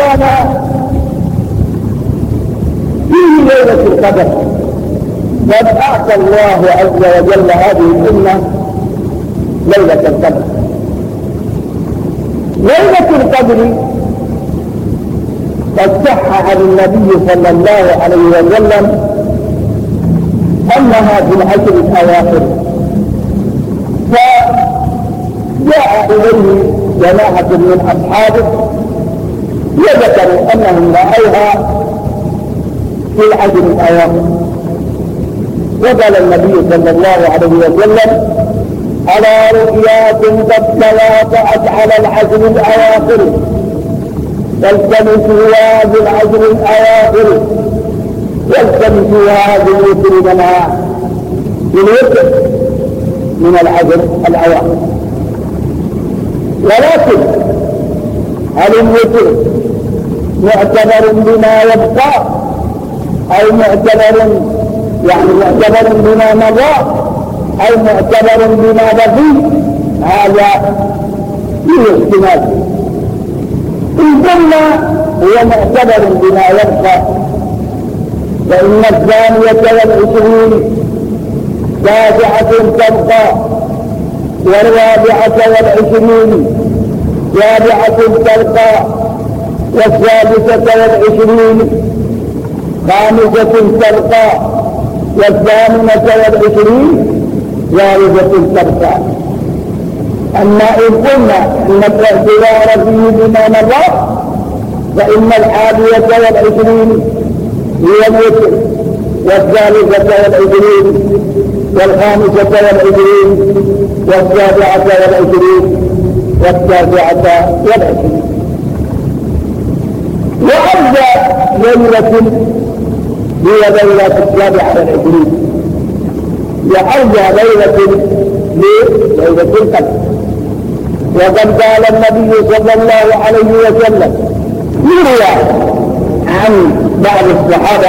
رمضان فيه ليلة القدر، قد أعطى الله عز وجل هذه الأمة ليلة القدر. ليلة القدر قد صح عن النبي صلى الله عليه وسلم أنها في العشر الأواخر، فجاء إليه جماعة من أصحابه وذكروا أنهم رأوها في العشر الأواخر، وقال النبي صلى الله عليه وسلم: على رؤياكم قد تواطأت على العشر الأواخر، فالتمسوها في العشر الأواخر والتمسوها بالوتر منها، بالوتر من العشر الأواخر. ولكن هل الوتر معتبر بما يبقى أو معتبر بما مضى أو معتبر بما بقي؟ هذا فيه احتمال. إن قلنا هو معتبر بما يبقى، فإن 22 تاسعة تبقى، 24 سابعة تبقى، 26 خامسة تبقى، 28 ثالثة تبقى. أما إن قلنا أن الاعتبار فيه بما مضى فإن 21 هي الوتر، 23 25 27 29 وأرجى ليلة هي ليلة 27، وأرجى ليلة ليلة القدر. وقد قال النبي صلى الله عليه وسلم: يروى عن بعض الصحابة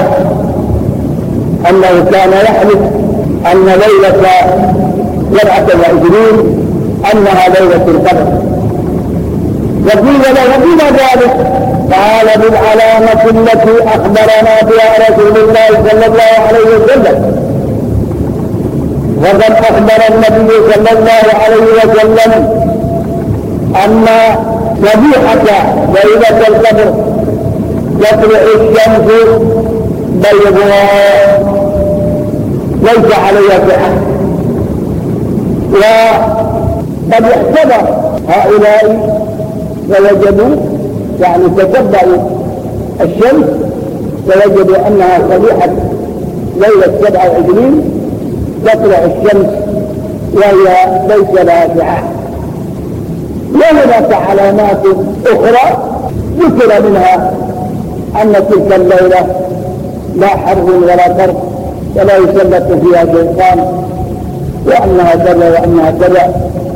أنه كان يحلف أن ليلة 27 أنها ليلة القدر، وقيل له: بما ذلك؟ قال: بالعلامة التي أخبرنا بها رسول الله صلى الله عليه وسلم. وقد أخبر النبي صلى الله عليه وسلم أن صبيحة ليلة القدر تطلع الشمس بيضاء ليس عليها سحر. وقد اعتبر هؤلاء فوجدوا تتبعوا الشمس فوجدوا أنها صبيحة ليلة 27 تطلع الشمس وهي ليس لها سحر. وهناك علامات أخرى ذكر منها أن تلك الليلة لا حرب ولا كرب ولا يسلط فيها شيطان، وأنها كذا وأنها كذا.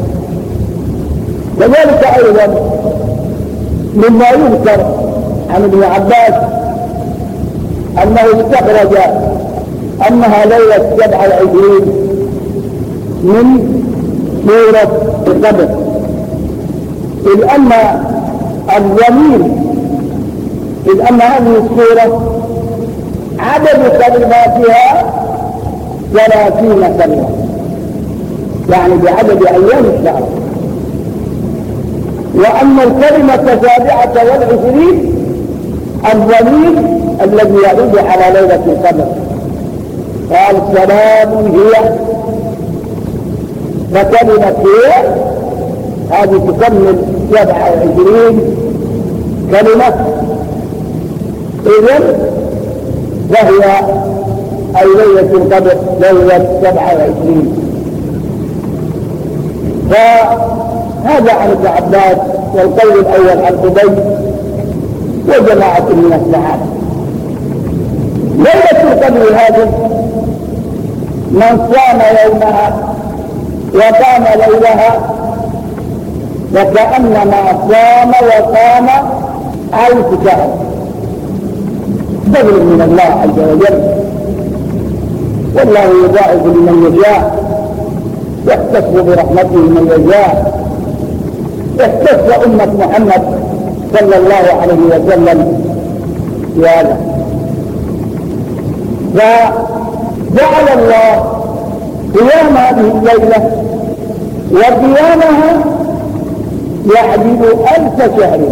كذلك أيضا مما يذكر عن ابن عباس أنه استخرج أنها ليلة 27 من سورة القدر، إذ أن هذه السورة عدد كلماتها 30 كلمة، يعني بعدد أيام الشهر. وأما الكلمة 27 الضمير الذي يعود على ليلة القدر، قال: سلام هي، فكلمة هي هذه تكمل 27 كلمة. إذن وهي أي ليلة القدر ليلة 27. فهذا عن ابن عباس، والقول الأول عن أبي وجماعة من الصحابة. ليلة القدر هذه من صام يومها وقام ليلها وكأنما صام وقام 1000 شهر، فضل من الله عز وجل، والله يضاعف لمن يشاء، يختص برحمته من يشاء. اختص أمة محمد صلى الله عليه وسلم في هذا. فجعل الله قيام هذه الليلة وقيامها يعدل 1000 شهر.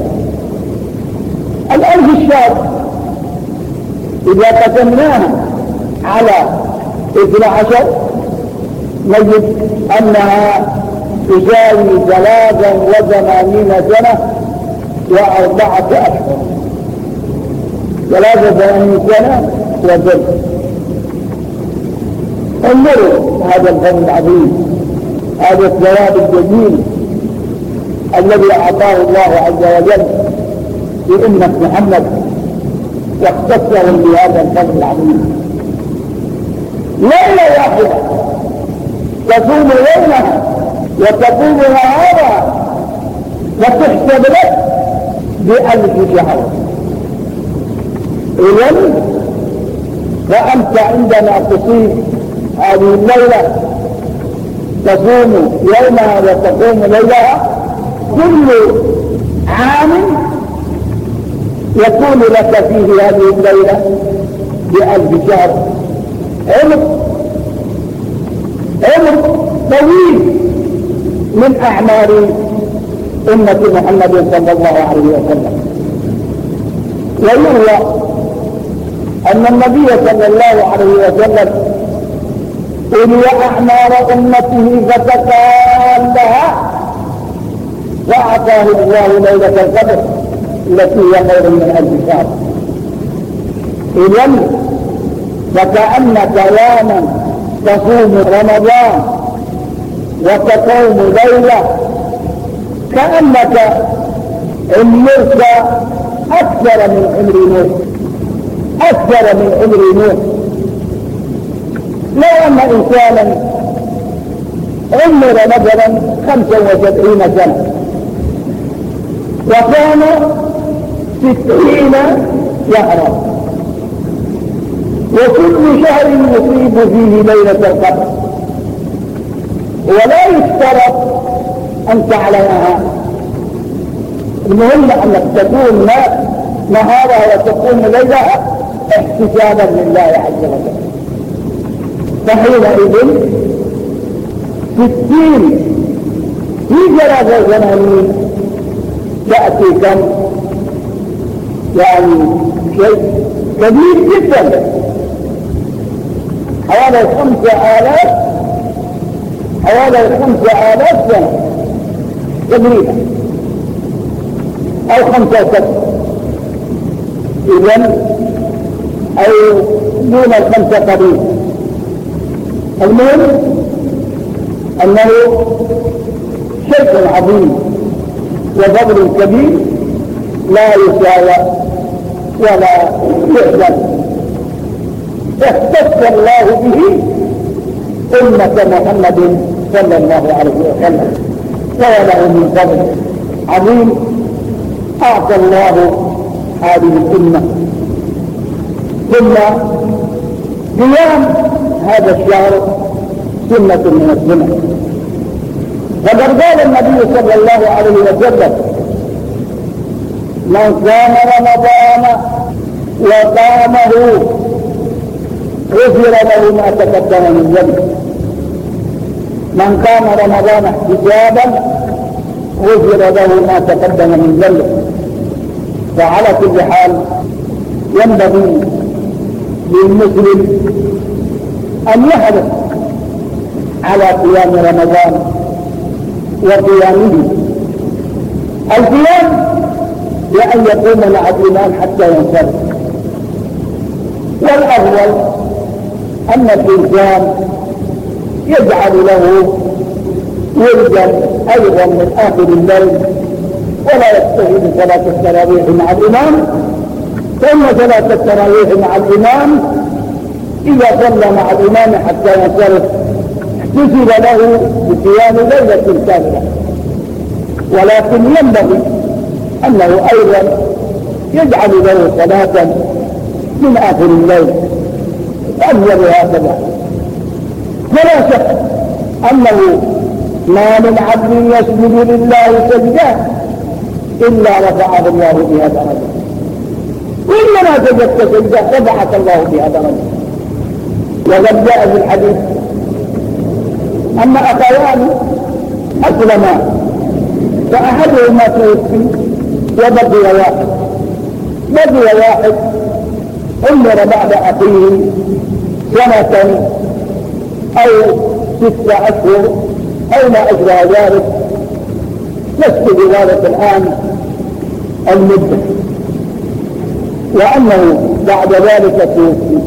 1000 الشهر إذا قسمناها على 12 نجد أنها تساوي 83 سنة و4 أشهر. 83 سنة وزل. انظروا هذا الفضل العظيم، هذا الثواب الجميل الذي أعطاه الله عز وجل لأمة محمد واختصهم بهذا الفضل العظيم. ليلة واحدة تكون يومها وتكون نهارها وتحسب لك ب1000 شهر. إذن فأنت عندما تصيب هذه الليلة تصوم يومها وتقوم ليلها، كل عام يكون لك فيه هذه الليلة ب1000 شهر. عمر طويل من أعمار أمة محمد صلى الله عليه وسلم. ويروى أن النبي صلى الله عليه وسلم أولي أعمار أمته فتكالها وأعطاه الله ليلة القدر التي هي خير من 1000 شهر. إذن فكأنك يوما تصوم رمضان وتقوم ليلة كأنك عمرت أكثر من عمر نوح، أكثر من عمر نوح. لو أن إنسانا عمر مثلا 75 سنة وكان 60 شهرا وكل شهر يصيب فيه ليلة القدر، ولا يشترط أن تعلمها، المهم أنك تكون نهارها وتكون ليلها احتسابا لله عز وجل. فحينئذ 60 في 83 تأتي كم؟ يعني شيء كبير جدا، حوالي 5000 سنة تقريبا أو 5 إذن أو دون 5 قليل. المهم أنه شيء عظيم وفضل كبير لا يساوى ولا يعلم، اختص الله به أمة محمد صلى الله عليه وسلم، وله من فضل عظيم أعطى الله هذه الأمة. ثم قيام هذا الشهر سنة من السنة، وقد قال النبي صلى الله عليه وسلم: من صام رمضان وقامه غفر له ما تقدم من ذنبه. من قام رمضان احتسابا غفر له ما تقدم من ذنبه. فعلى كل حال ينبغي للمسلم أن يحرص على قيام رمضان وقيامه. القيام بأن يقوم مع الإمام حتى ينصرف، والأفضل أن الإنسان يجعل له وردا أيضا من آخر الليل، ولا يكتفي بصلاة التراويح مع الإمام، فإن صلاة التراويح مع الإمام إذا صلى مع الإمام حتى ينصرف احتسب له بقيام ليلة كاملة. ولكن ينبغي أنه أيضا يجعل له صلاة من آخر الليل، أفضل هكذا. فلا شك أنه ما من عبد يسجد لله سجدا إلا رفعه الله بها درجة، كلما سجدت سجدة رفعك الله بها درجة. وقد جاء في الحديث أن أخوان أسلما فأحدهما توفي وبقي واحد عمر بعد أخيه سنة أو 6 أشهر أو ما أشبه ذلك، لست بذلك الآن المدة، وأنه بعد ذلك توفي.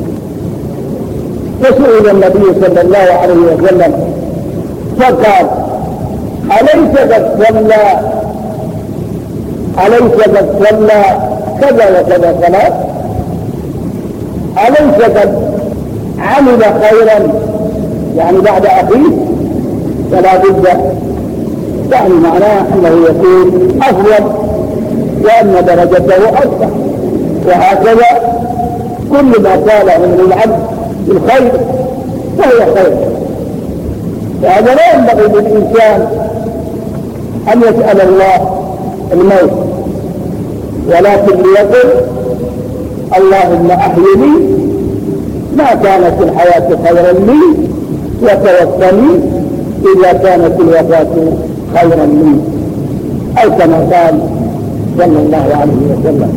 فسئل النبي صلى الله عليه وسلم فقال: أليس قد صلى كذا وكذا صلاة؟ أليس قد عمل خيرا يعني بعد أخيه؟ فلا بد، يعني معناه أنه يكون أفضل وأن درجته أرفع. وهكذا كل ما قاله من العبد بالخير فهو خير. وهذا لا ينبغي للإنسان أن يسأل الله الموت، ولكن ليقل: اللهم أحيني ما كانت الحياة خيرا لي، وتوفني إذا كانت الوفاة خيرا لي، أو كما قال صلى الله عليه وسلم.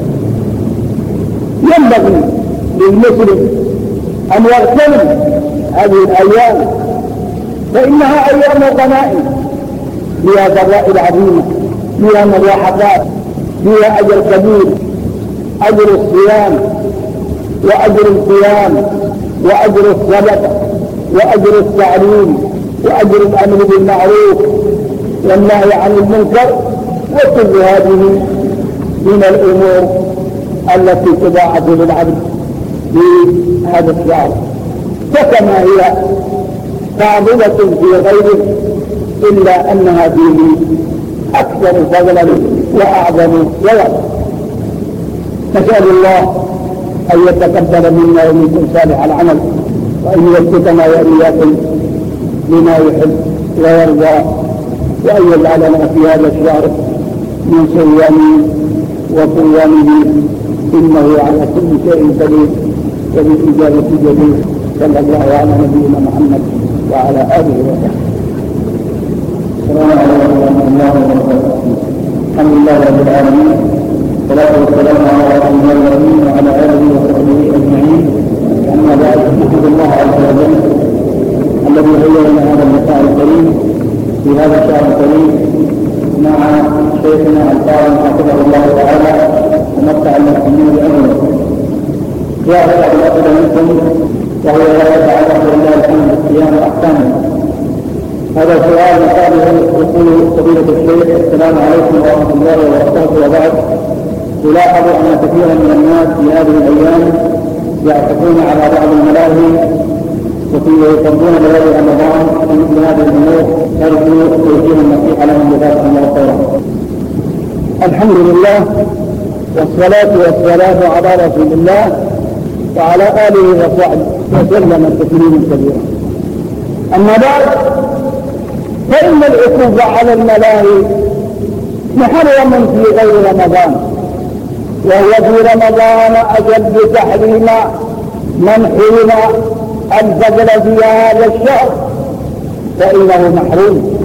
ينبغي للمسلم أن يغتنم هذه الأيام، فإنها أيام غنائم، فيها فضائل عظيمة، فيها ملاحظات، فيها أجر كبير، أجر الصيام وأجر القيام وأجر الصدقة وأجر التعليم وأجر الأمر بالمعروف والنهي عن المنكر، وكل هذه من الأمور التي تضاعف للعبد في هذا الشهر. فكما هي فاضلة في غيره إلا أنها فيه أكثر فضلا وأعظم ثوابا. نسأل الله أن يتقبل منا ومنكم صالح العمل، وأن يوفقنا وإياكم لما يحب ويرضى، وأن يجعلنا في هذا الشهر من صيامه وقيامه، إنه على كل شيء قدير وبالإجابة جدير. صلى الله على نبينا محمد وعلى آله وصحبه. السلام عليكم ورحمة الله وبركاته. الحمد لله رب العالمين، والصلاة والسلام على رسول الله وعلى آله وصحبه أجمعين. أما بعد، نحمد الله عز وجل الذي هيأ لنا هذا اللقاء الكريم في هذا الشهر الكريم مع شيخنا القائم حفظه الله تعالى ومتع المسلمين بعمره. جاء بعض الأسئلة منكم وهو لا يتعلق بالله الحمد بالصيام وأحكامه. هذا سؤال مقابله يقول: فضيلة الشيخ، السلام عليكم ورحمة الله وبركاته، وبعد. تلاحظ أن كثيرا من الناس في هذه الأيام يعتقون على بعض الملاهي ويصلون بغير رمضان في مثل هذه الأمور، ترجو توجيه النصيحة لهم جزاكم الله خيرا. الحمد لله والصلاة والسلام على رسول الله وعلى آله وصحبه وسلم تسليما كثيرا. أما بعد، فإن العقوبة على الملاهي محرم في غير رمضان، وهو في رمضان أشد تحريما من حرم الفضل في هذا الشهر فإنه محروم.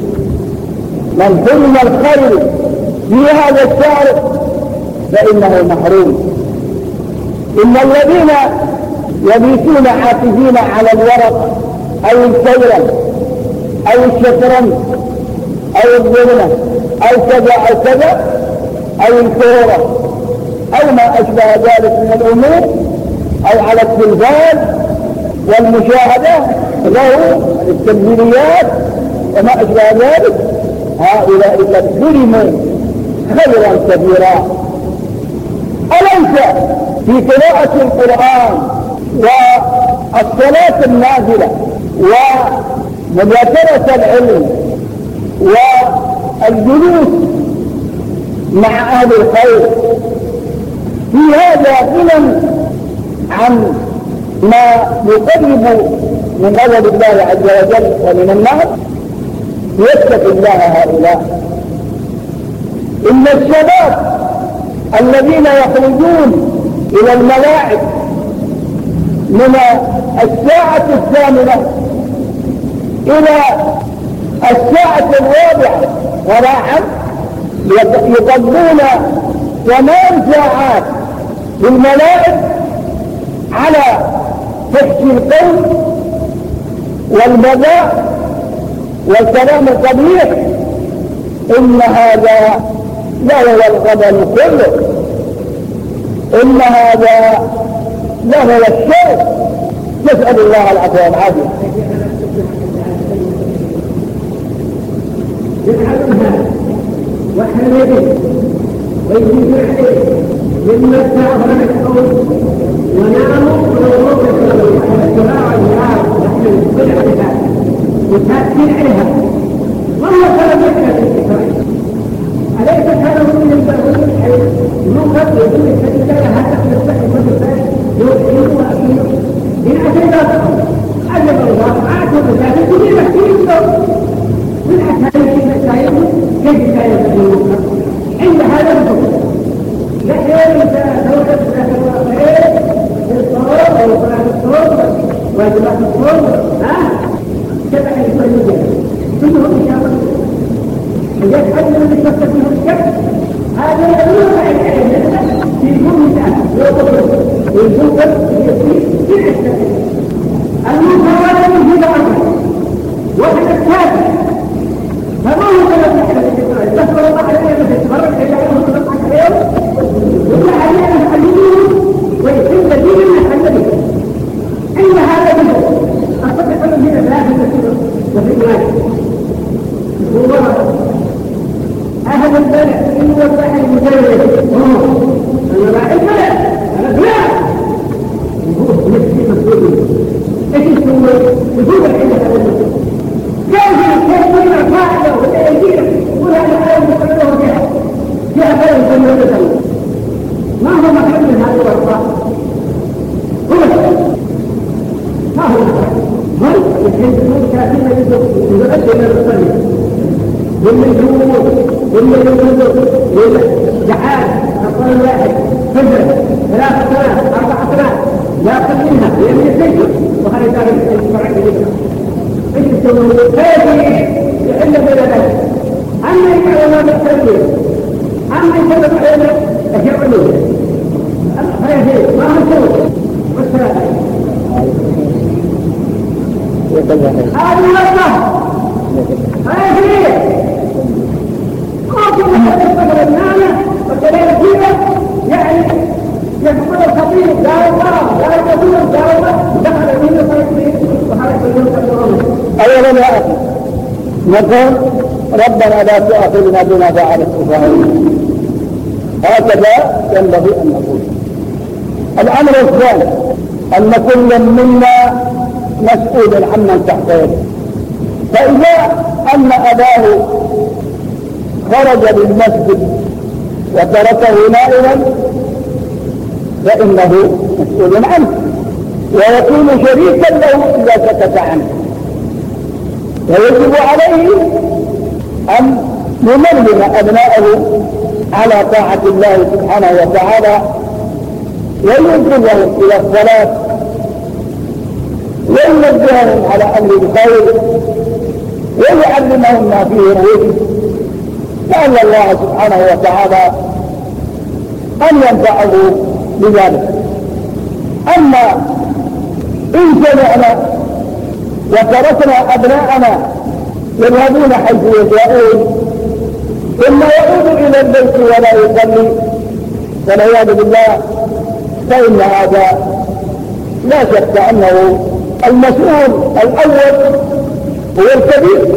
من حرم الخير في هذا الشهر فإنه محروم. إن الذين يبيتون حافظين على الورق أو الكيرة أو الشطرنج أو الظلمة أو كذا أو كذا أو الكورة أو ما أشبه ذلك من الأمور، أو على التلفاز والمشاهدة له التمثيليات وما أشبه ذلك، هؤلاء قد ظلموا خيرا كبيرا. أليس في قراءة القرآن والصلاة النازلة ومذاكرة العلم والجلوس مع أهل الخير في هذا غنى عن ما يقرب من غضب الله عز وجل ومن النار؟ يتق الله هؤلاء. إن الشباب الذين يخرجون إلى الملاعب من الساعة 8 إلى الساعة 4 صباحا يقضون 8 ساعات في الملاعب على فحش القول والبذاء والكلام القبيح. إن هذا لهو الغبن كله، إن هذا لهو الشر. نسأل الله العفو والعافية. يفعلونها وحمده ويجب عليه مما استعظم القول وناموا ونروح السماع والنار نحن بالعدها وتأثير عليها وهو كلام يحدث في الكفاية. أليس كان من البعض الحي يوقف يقول الحديث هذا يستحق الفاس يوحيه وأكيد من أجل ذلك عجب الله عاتب ذلك من المسيح من أسهل في مسائل كيف كان يقولون عند هذا الحكم لكن دولة الأخير الصلاة أو صلاة الصلاة واجبات الصلاة شبه الإسلامية كلهم إشارة ويجعل من يستفد منه الشك هذا يدل على العلم في كل ساعة يوقف ويوقف ويصير في الشك المنكرات من هنا وحدة الثالث فما هو كلام يحدث في الإسرائيل تذكر الله عليه وتتبرك إلى أنه تضحك عليه وإلا عليه أن يحللوه ويحل دين يحل به إن هذا جزء أصدق من هنا ثلاثة مسيرة وفي الواحد هو أهل البلد إنه البحر المجرد أنا راعي البلد أنا فلان يقول نفسي مسؤولي إيش يسوي يقول الحين هذا المسؤول كيف يكون فاعله ولا يجيب ولا يحاول يقرره بها فيها غير سنة ما هو مكان من هذه الأرض ما هو مكان الحين تكون كافية يتغدى إلى الرسالة والمجهول دعاء أقل واحد فجر 3 سنوات 4 سنوات لا أقل منها لأن يسجل وهذا تعرف الشرع جديد ايش يسوون؟ كيف يحل بين ذلك؟ أما يفعل ما بالتنبيه أما يسبب علينا أشياء علوية فيهي ما هو سوء والسلام هذا الله فيهي ممكن أن يتفضل النامة وكذلك فيها يعني يقول الخطيب لا الله لا يقول لا الله دخل منه فيكفيه وهذا يقول أولا يا أخي نقول ربنا لا تؤاخذنا بما فعل السفهاء. هكذا ينبغي أن نقول. الأمر الثاني أن كل منا مسؤول عمن تحت يده. فإذا أن أباه خرج للمسجد وتركه نائما فإنه مسؤول عنه ويكون شريكا له إذا سكت عنه، ويجب عليه أن يمرن أبناءه على طاعة الله سبحانه وتعالى وينقذهم إلى الصلاة وينبههم على أمر الخير ويعلمهم ما فيه الرشد، لعل الله سبحانه وتعالى أن ينفعه بذلك. أما إن سمعنا وتركنا أبناءنا يذهبون حيث يشاءون ثم يعود إلى البيت ولا يصلي والعياذ بالله، فإن هذا لا شك أنه المسؤول الأول هو الكبير،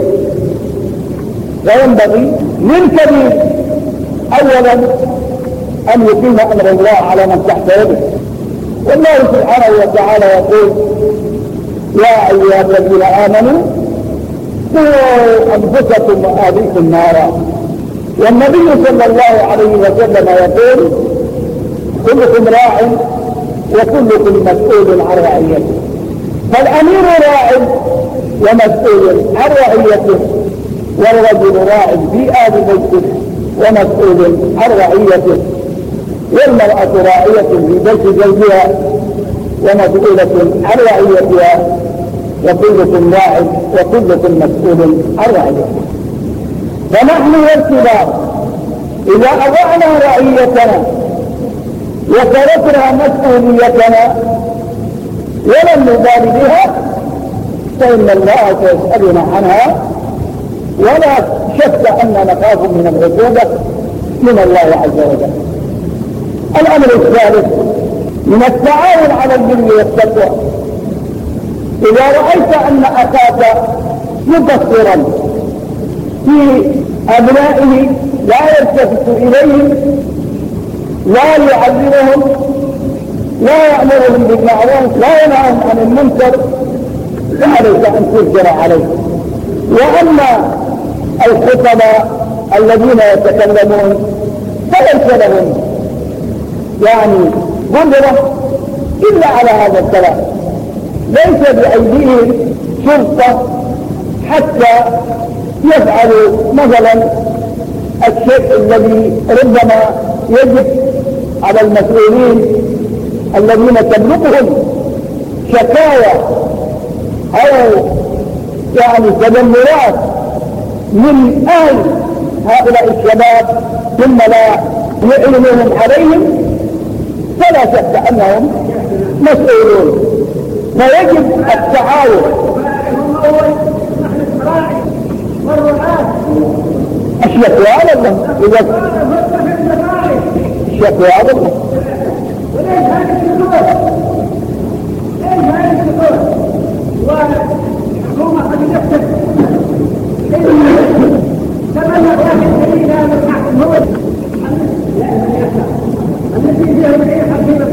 وينبغي للكبير أولا أن يقيم أمر الله على من تحت يده. والله سبحانه وتعالى يقول يا أيها الذين آمنوا قوا أنفسكم وأهليكم نارا. والنبي صلى الله عليه وسلم يقول كلكم راع وكلكم مسؤول عن رعيته. فالأمير راع ومسؤول عن رعيته، والرجل راع في آل بيته ومسؤول عن رعيته، والمرأة راعية في بيت زوجها ومسؤولة عن رعيتها، وكلكم راع وكلكم مسؤول عن رعيته. فنحن والكبار إذا أضعنا رعيتنا وتركنا مسؤوليتنا ولم نبال بها فإن الله سيسألنا عنها، ولا شك أن نخاف من العقوبة من الله عز وجل. الأمر الثالث من التعاون على البر والتقوى. إذا رأيت أن أخاك مقصرا في أبنائه لا يلتفت إليهم، لا يعلمهم، لا يأمرهم بالمعروف، لا ينهاهم عن المنكر، فعليك أن تجبر عليه. وأما الخطباء الذين يتكلمون فليس لهم قدرة إلا على هذا الكلام، ليس بأيديهم سلطة حتى يفعلوا مثلا الشيء الذي ربما يجب على المسؤولين الذين تبلغهم شكاوى أو تذمرات من أهل هؤلاء الشباب ثم لا يعلمهم عليهم، فلا شك أنهم مسؤولون، فيجب التعاون. الشكوى على الله، الشكوى على الله. وليس هذه الشكوى؟ ليس هذه الشكوى؟ والحكومة قد نفسد تبلغ واحد إلى مصلحة الموت التي فيها العين حكيمة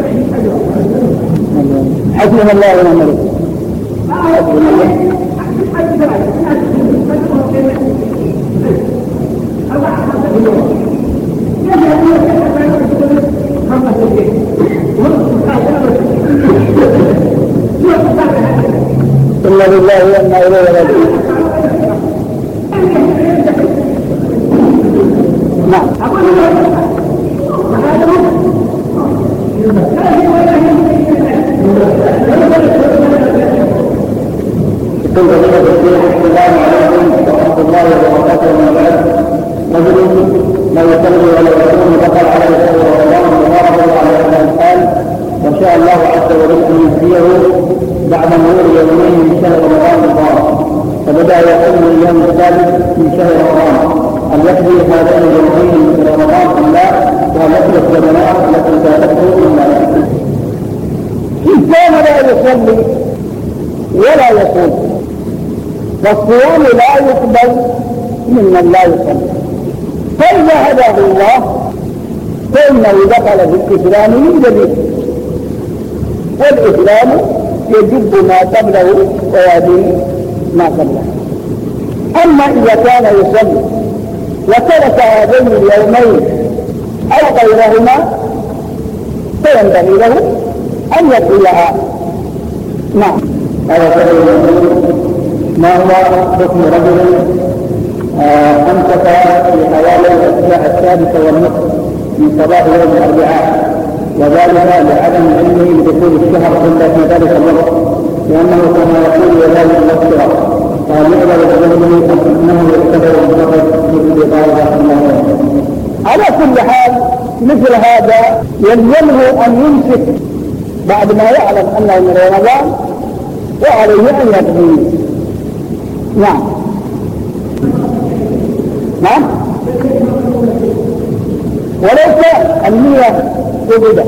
حسبنا الله ونعم الوكيل. إنا لله وإنا إليه راجعون. نعم. السلام عليكم ورحمة الله وبركاته. من بعد رجل لا يصلي ولا يصوم دخل على شهر رمضان وضربه على هذا الحال، وشاء الله عز وجل أن يهديه بعد مرور يومين من شهر رمضان المبارك، فبدأ يصوم اليوم الثالث من شهر رمضان، هل يقضي هذين اليومين من رمضان أم لا؟ وهل يخلص الجماعة التي فاتته أم لا؟ إن كان لا يصلي ولا يصوم فالصيام لا يقبل ممن لا يصلي، فإذا هداه الله فإنه دخل في الإسلام من جديد، والإسلام يجب ما قبله ويهدي ما قبله. أما إذا كان يصلي وترك هذين اليومين أو غيرهما فينبغي له أن يقضيها. نعم. ما هو حكم رجل أمسك في حوالي الأسبوع السادسة والنصف من صباح يوم الأربعاء، وذلك لعدم علمه بدخول الشهر إلا في ذلك الوقت، لأنه كما يقول وذلك الوقت، فهل يقبل بذنبه أم أنه يعتبر مجرد مثل قال الله؟ على كل حال مثل هذا يلزمه أن يمسك بعد ما يعلم أنه من رمضان، وعليه أن يقضي. نعم. نعم. ولو كان النية وجدت،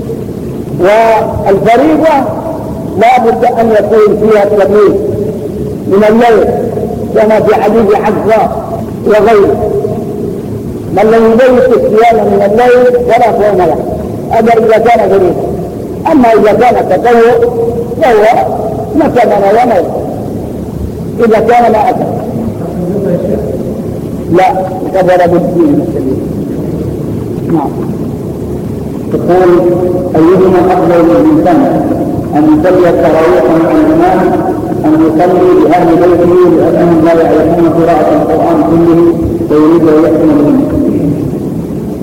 والفريضة لا بد أن يكون فيها التبليغ من الليل كما في حديث حفصة وغيره، من لم يبيت الصيام من الليل ولا صوم له، هذا إذا كان فريضة. أما إذا كان تطوع فهو متى من ونوم إذا كان ما أكل لا كبر بالدين السبيل. نعم. تقول أيهما أفضل للإنسان أن يصلي التراويح مع الإمام أن يصلي بأهل بيته لأنهم لا يعرفون قراءة القرآن كله ويريد أن يحكم بهم؟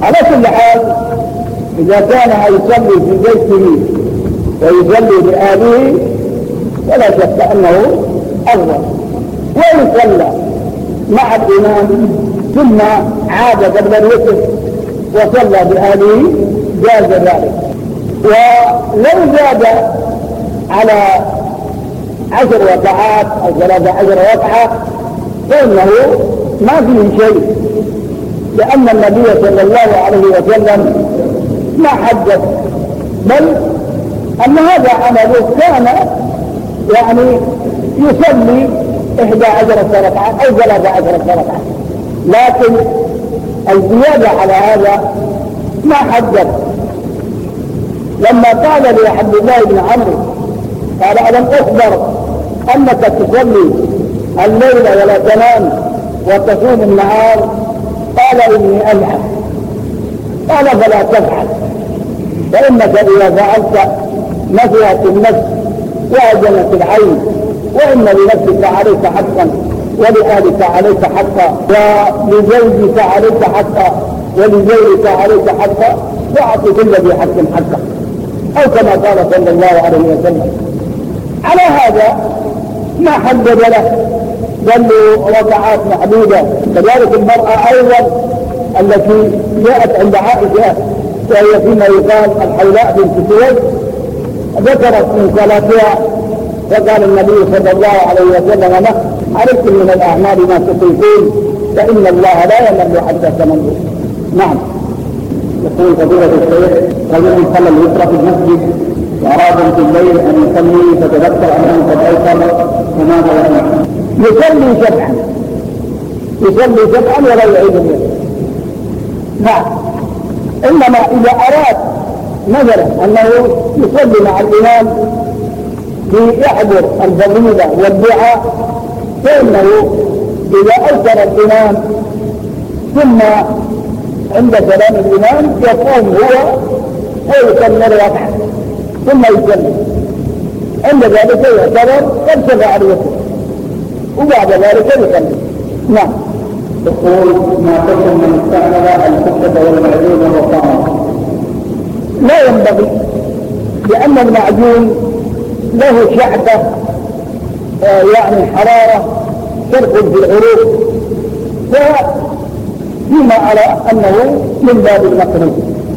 على كل حال إذا كان يصلي في بيته ويصلي بآله فلا شك أنه أفضل. وإن صلى مع الإمام ثم عاد قبل الوتر وصلى بآله جاز ذلك. ولو زاد على 10 ركعات أو 13 ركعة فإنه ما فيه شيء، لأن النبي صلى الله عليه وسلم ما حدث، بل أن هذا عمله كان يعني يصلي 11 ركعة أو 13 ركعة، لكن الزيادة على هذا ما حدث. لما قال لعبد الله بن عمرو قال ألم أخبر أنك تصلي الليل ولا تنام وتصوم النهار؟ قال إني ألعب. قال فلا تفعل، فإنك إذا فعلت نفعت النفس وأجنت العين، وإن لنفسك عليك حقا ولآلك عليك حقا ولزوجك عليك حقا ولزوجك عليك حقا، فأعط كل ذي حق حقه، أو كما قال صلى الله عليه وسلم. على هذا ما حدد له، بل ركعات محدودة. كذلك المرأة أيضا التي جاءت عند عائشة وهي فيما يقال الحولاء بنت سويد ذكرت من صلاتها فقال النبي صلى الله عليه وسلم له عليكم من الأعمال ما تطيقون فإن الله لا يمل حتى تملوا. نعم. يقول فضيلة الشيخ رجل صلى الوتر في المسجد وأراد في الليل أن يصلي فتذكر أنه قد أوصل فماذا يفعل؟ يصلي سبعا ولا يعيد الوتر. نعم. إنما إذا أراد مثلا أنه يصلي مع الإمام في يحضر الفضيلة والدعاء، فإنه إذا أوتر الإمام ثم عند كلام الإمام يقوم هو ويصلي ركعة ثم يصلي، عند ذلك يعتبر قد شفع الوتر وبعد ذلك يصلي. نعم. يقول ما حكم من استعمل الكفة والمعجون والطعام؟ لا ينبغي، لأن المعجون له شعبة يعني حرارة تدخل في العروق، فيما أرى أنه من باب المكروه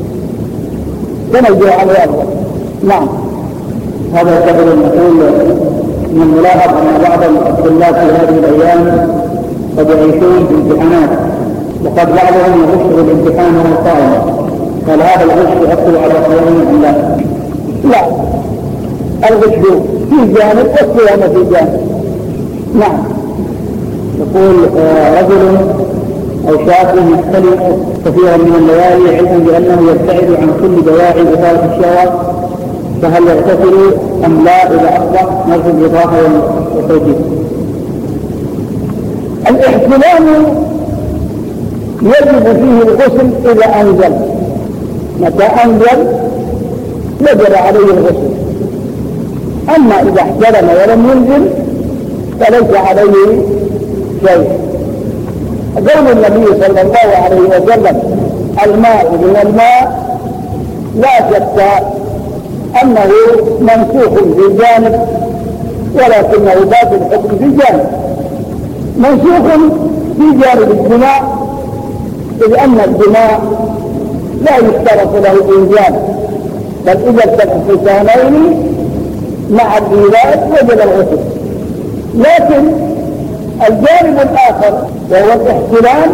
تنجو عن الأفضل. نعم. هذا السبب المقول من الملاحظ أن بعض الطلاب في هذه الأيام قد يعيشون في امتحانات، وقد بعضهم يغش بالامتحان وهو صائم، هل هذا الغش يؤثر على صيامه أم لا؟ لا، الغش في جانب والصيام في جانب. نعم. يقول رجل أو شاب يختلف كثيرا من الليالي علما بأنه يبتعد عن كل دواعي إثارة الشهوات، فهل يغتسل أم لا إذا أصبح؟ نرجو الإضافة والتوجيه. الاحتلام يجب فيه الغسل إذا أنزل، متى أنزل يجب عليه الغسل. أما إذا احتلم ولم ينزل فليس عليه شيء. قول النبي صلى الله عليه وسلم الماء من الماء لا شك أنه منسوخ في جانب ولكنه باب الحكم في جانب، منسوخ في جانب الدماء، إذ أن الدماء لا يشترط له إنزال، بل إذا التقى الختانين مع الإيلاد وجب الغسل. لكن الجانب الآخر وهو الاحتلام،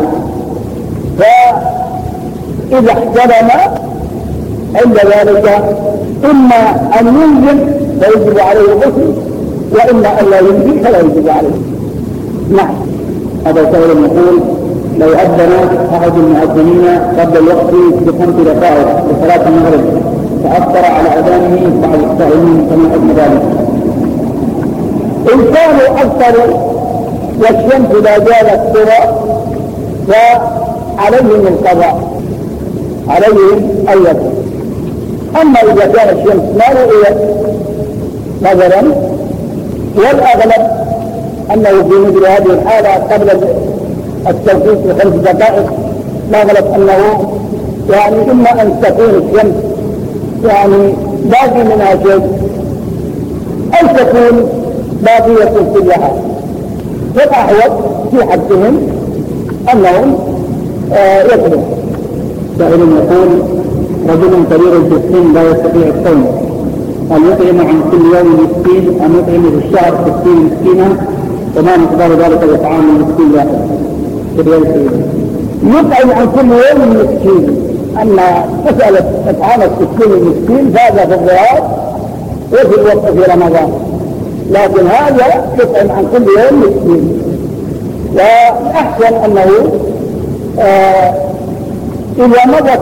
فإذا احتلم عند ذلك إما أن ينزل فيجب عليه الغسل، وإما أن لا ينزل فلا يجب عليه. نعم. هذا سؤال يقول لو أذن أحد المؤذنين قبل الوقت ب5 دقائق لصلاة المغرب فأثر على أذانه بعض السائلين فما حكم ذلك؟ إن كانوا أكثر والشمس لا زالت ترى فعليهم القضاء، عليهم أن يكون. أما إذا كان الشمس ما رؤيت مثلا، والأغلب أنه في مثل هذه الحالة قبل التوقيت ب5 دقائق الأغلب أنه يعني إما أن تكون الشمس يعني باقي منها شيء أو تكون باقية كلها. والأحوط في حدهم أنهم يكبر. سائل يقول رجل كبير في السن لا يستطيع الصوم، هل يطعم عن كل يوم مسكين أم يطعم في الشهر 60 مسكينا؟ وما مقدار ذلك الإطعام المسكين واحد؟ يطعم عن كل يوم مسكين. أما مسألة إطعام 60 مسكين فهذا في الظهر وفي الوقت في رمضان، لكن هذا يطعم عن كل يوم مسكين. والأحسن أنه إذا مضت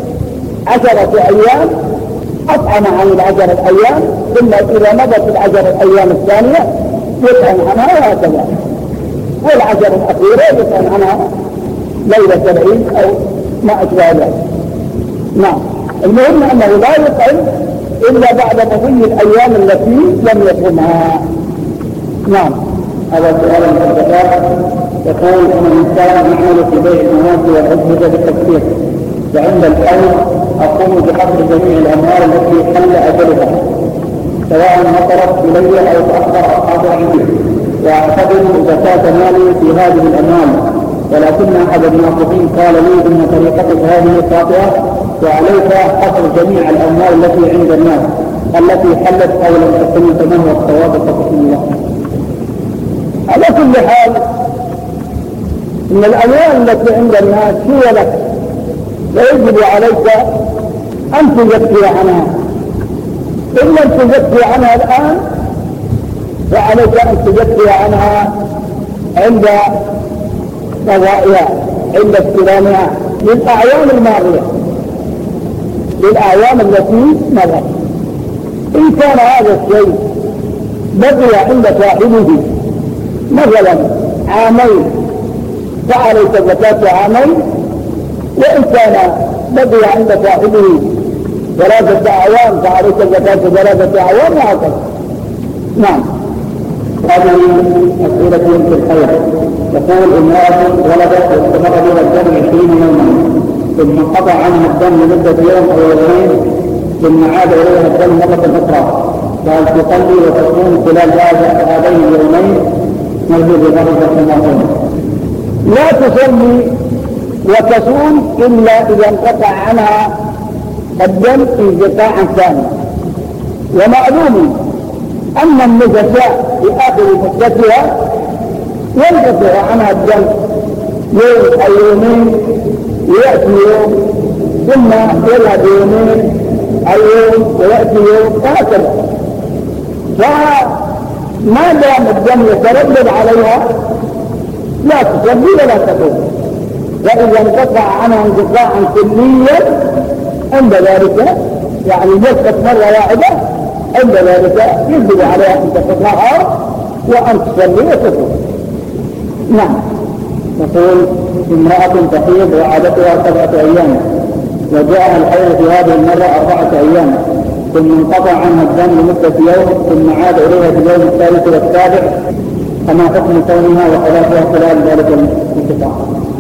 10 أيام أطعم عن ال10 أيام، ثم إذا مضت ال10 أيام الثانية يطعم عنها وهكذا، وال10 الأخيرة يطعم عنها ليلة العيد أو ما أشبه ذلك. نعم، المهم أنه لا يطعم إلا بعد مضي الأيام التي لم يصمها. نعم. هذا سؤال من الزكاة. يقول أن الإنسان يعمل في بيع المواد والأجهزة بالتكثير، وعند الحول أقوم بحفظ جميع الأموال التي حل أجلها سواء نطرت إلي أو تأخر أصحابها عندي، وأعتبر زكاة مالي في هذه الأموال، ولكن أحد الناصحين قال لي إن طريقتك هذه خاطئة وعليك حفظ جميع الأموال التي عند الناس التي حلت أو لم تكن. فما هو الصواب؟ فقط الله. على كل حال إن الأموال التي عند الناس هي لك، ويجب عليك أن تزكي عنها. إن لم تزكي عنها الآن فعليك أن تزكي عنها عند قضائها، عند استلامها للأعوام الماضية، للأعوام التي مضت. إن كان هذا الشيء بقي عند صاحبه مثلا عامين فعليك زكاة عامين، وإن كان بقي عند صاحبه 3 أعوام فعليك زكاة 3 أعوام وهكذا. نعم. هذه أسئلة في الحياة. يقول امرأة ولدت واستمر بها الدم 20 يوما، ثم انقطع عنها الدم لمدة يوم أو يومين، ثم عاد إليها الدم مرة أخرى، فهل تصلي وتصوم خلال هذين اليومين؟ نرجو بذلك السماعون. لا تصلي وتصوم إلا إذا انقطع عنها الدم انقطاعا ثانيا. ومعلوم أن النفساء في آخر مدتها ينقطع عنها الدم يوم أو يومين، ويأتي يوم ثم يذهب يومين أو يوم ويأتي يوم، وهكذا. فما دام الدم يتردد عليها لا تصلي ولا تصوم. فإذا انقطع عنها انقطاعا كليا عند ذلك يعني جلست مرة واحدة، عند ذلك يجب عليها أن تقطعها وأن تصلي وتصوم. نعم. يقول امرأة تحيض وعادتها 7 أيام، وجاءها الحيض في هذه المرة 4 أيام، ثم انقطع عنها الدم لمدة يوم، ثم عاد إليها في اليوم الثالث والسابع، فما حكم صومها وصلاتها خلال ذلك الانقطاع؟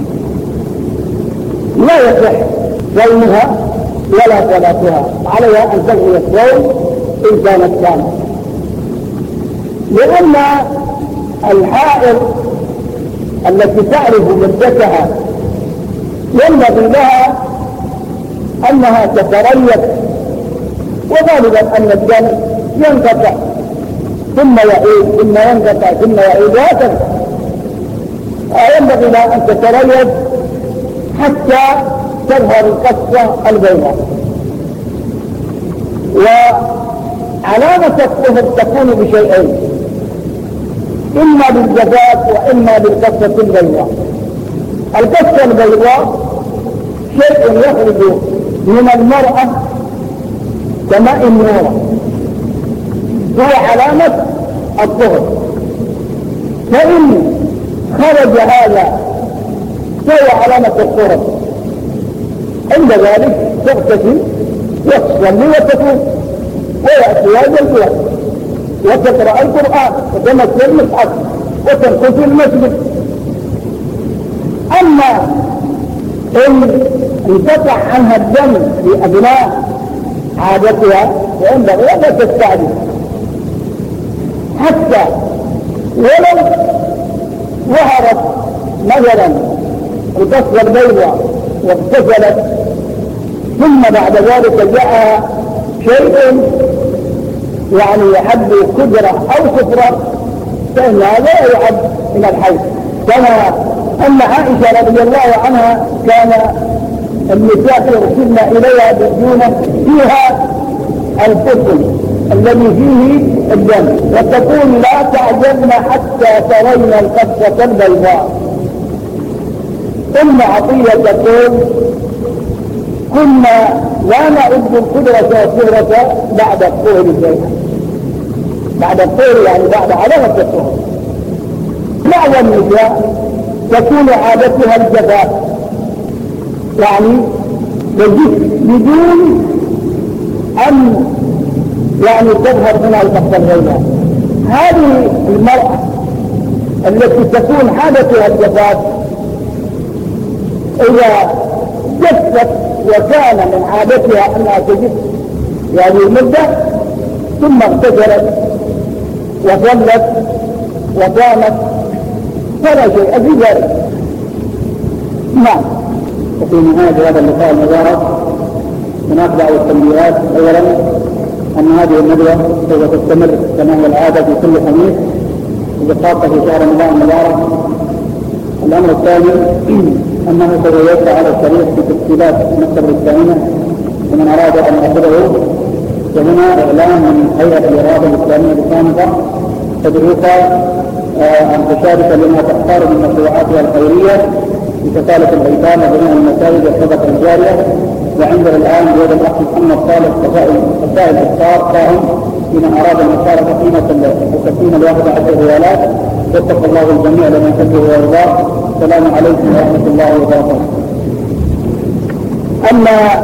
لا يصح صومها ولا صلاتها، عليها أن تقضي الصوم إن كانت كاملة، لأن الحائض التي تعرف مدتها ينبغي لها أنها تتريث، وغالبا أن الدم ينقطع ثم يعيد ثم ينقطع ثم يعيد وهكذا. ينبغي لها أن تتريث حتى تظهر القصة البيضاء. وعلامة الطهر تكون بشيئين، إما بالجفاف وإما بالقصة البيضاء. القصة البيضاء شيء يخرج من المرأة كماء النور، هو علامة الطهر. فإن خرج هذا فهو علامة الطهر، عند ذلك تغتسل وتصلي وتصوم ويأتي هذا الوقت وتقرأ القرآن وتمثل المصحف وتمكث في المسجد. أما إن انقطع عنها الدم في أثناء عادتها فينبغي أن لا تستعجل، حتى ولو ظهرت مثلا القصة البيضاء واغتسلت ثم بعد ذلك جاء شيء يعني يحد كدرة أو صفرة فإن هذا يعد من الحيض. كما أن عائشة رضي الله عنها كان النساء يرسلن إليها بدونة فيها القسم الذي فيه الدم وتقول لا تعجبن حتى ترين القصة البيضاء. ثم عطية تقول كنا لا نعد القدرة والصورة بعد الطهر الزيها، بعد الطهر يعني بعد علامة الطهر. بعض النساء تكون عادتها الجفاف، يعني تجد بدون أن يعني تظهر منها القصة البيضاء. هذه المرأة التي تكون عادتها الجفاف إذا جفت وكان من عادتها أنها تجف هذه المدة ثم اغتسلت وصلت وقامت فلا شيء في ذلك. نعم. وفي نهاية هذا اللقاء المبارك هناك بعض التنبيهات. أولا أن هذه الندوة سوف تستمر كما هي العادة في كل خميس وخاصة في شهر رمضان المبارك. الأمر الثاني أنه سوف يوسع على الشريف في تسجيلات مكتب الثانية ومن أراد أن يأخذه. وهنا إعلان من هيئة الإرادة الإسلامية الخامسة تدعوك أن تشارك لما تختار من مشروعاتها الخيرية في كفالة الأيتام وبناء المساجد والصدقة الجارية. وعندنا الآن بيد الأخ محمد صالح قضاء الإفطار فاهم لمن أراد المشاركة قيمة 11 ريالات. واتق الله الجميع لمن يحبه ويرضاه. السلام عليكم ورحمة الله وبركاته. أما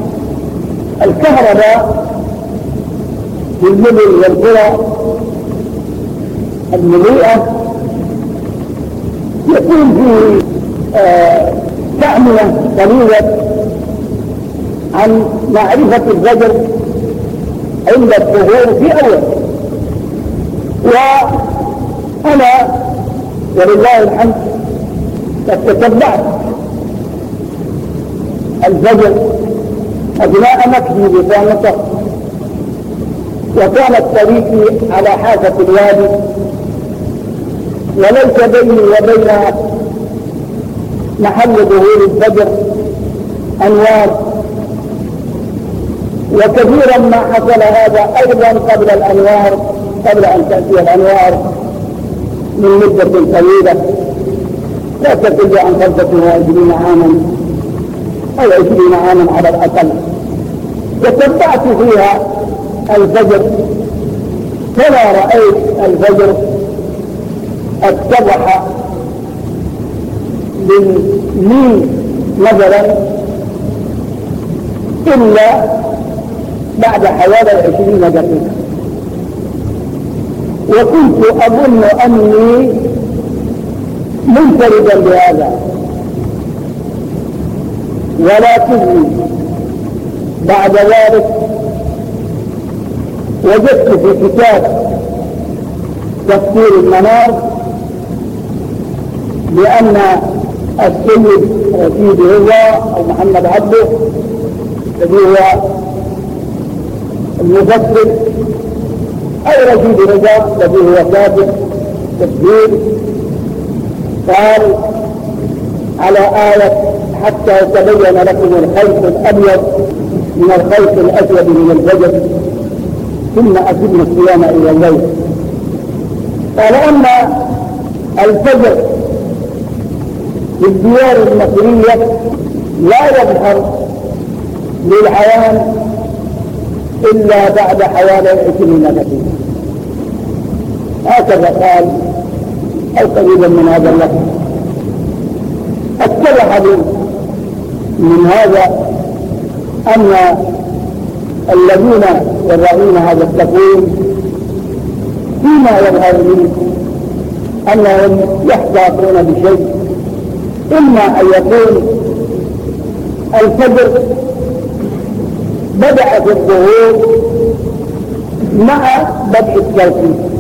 الكهرباء في المدن والقرى المليئة يكون فيه تعمية قليلة عن معرفة الفجر عند الظهور في أول. وأنا ولله الحمد قد تتبعت الفجر أثناء مكتبي بسانته، وكانت طريقي على حافة الوادي وليس بيني وبين محل ظهور الفجر أنوار. وكثيرا ما حصل هذا أيضا قبل الأنوار، قبل أن تأتي الأنوار من مدة طويلة لا تقل عن 25 عاما أو 20 عاما على الأقل. تتبعت فيها الفجر فلا رأيت الفجر اتضح لي نظرا إلا بعد حوالي 20 دقيقة. وكنت أظن أني منفردا بهذا، ولكني بعد ذلك وجدت في كتاب تفسير المنار بأن السيد رشيد رضا أو محمد عبده الذي هو المفسر أو رشيد رضا الذي هو كاتب تفسير قال على آية حتى يتبين لكم الخيط الأبيض من الخيط الأسود من الفجر ثم أتم الصيام إلى الليل. قال أن الفجر في الديار المصرية لا يظهر للعيان إلا بعد حوالي 20 دقيقة. هكذا قال أو قريبا من هذا اللفظ. اتضح لي من هذا أن الذين يرون هذا التقويم فيما يظهر لي أنهم يحتاطون بشيء، إما أن يكون الفجر بدأ في الظهور مع بدء التوقيت،